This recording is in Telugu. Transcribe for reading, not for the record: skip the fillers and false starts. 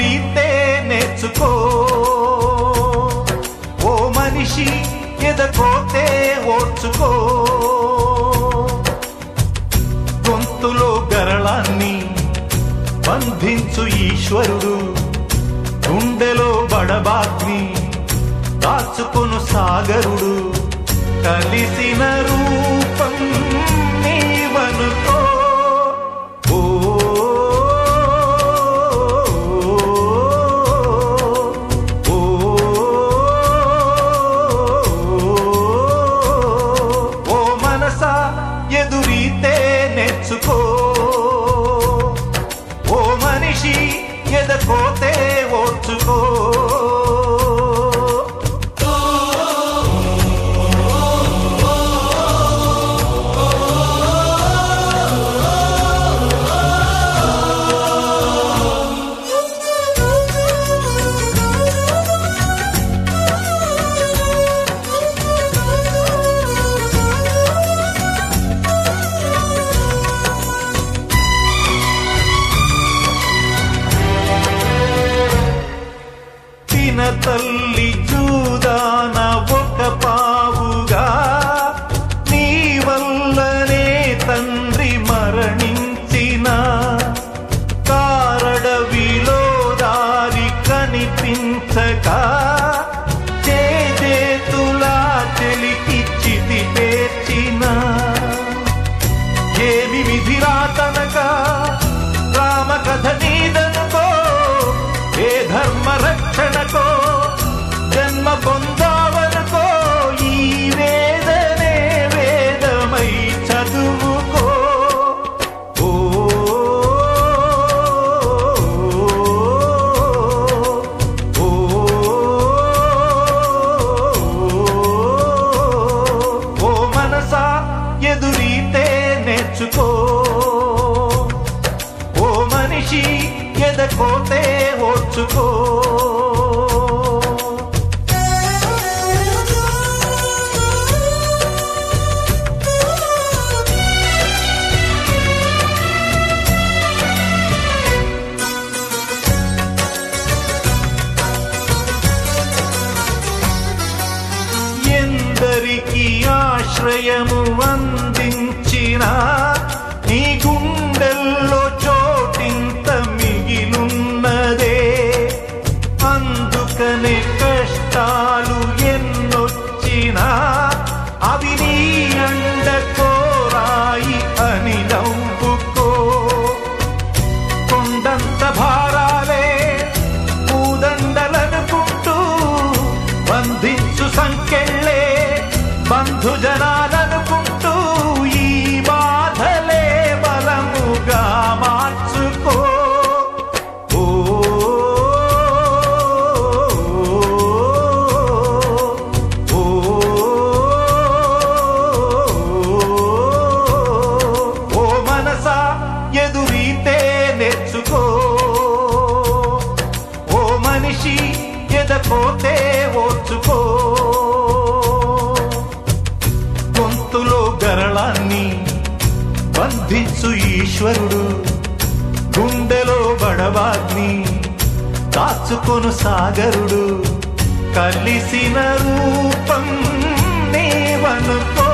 ఎదురీతే నేర్చుకో ఓ మనిషి ఎదకోతే ఓర్చుకో గొంతులో గరళాన్ని బంధించు ఈశ్వరుడు గుండెలో బడబాగ్ని దాచుకొను సాగరుడు కలిసిన రూపం నీవనుకో ఓ ఓ మనసా ఎదురీతే నేర్చుకో ఓ మనిషి ఎదకోతే ఓర్చుకో తల్లి చూదాన ఒక పావుగా నీ వల్లనే తండ్రి మరణించిన కారడవిలో దారి కనిపించక చేతులా చెలికి చితి పేర్చిన ఏమి విధిరాతనగా రామకథ నీదనుకో ఏ ధర్మ రక్షణకో జన్మ పొందావనుకో ఈ వేదనే వేదమై చదువుకో ఓ ఓ మనసా ఎదురీతే నేర్చుకో ఓ మనిషి ఎదకోతే ఓర్చుకో ఎందరికీ ఆశ్రయము అందించిన నీ గుండెల్లో చోటింత మిగిలున్నదే అందుకనే కష్టాలు ఎన్నొచ్చినా అవి నీ అండ కోరాయి అని నవ్వుకో కొండంత భారాలే పూదండలనుకుంటూ బంధించు సంకెళ్ళే బంధుజనాలనుకుంటూ ఈ బాధలే బలముగా మార్చుకో ఓ మనసా ఎదురీతే నేర్చుకో ఓ మనిషి ఎదకోతే ఓర్చుకో గొంతులో గరళాన్ని బంధించు ఈశ్వరుడు గుండెలో బడబాగ్ని దాచుకొను సాగరుడు కలిసిన రూపం నీవనుకో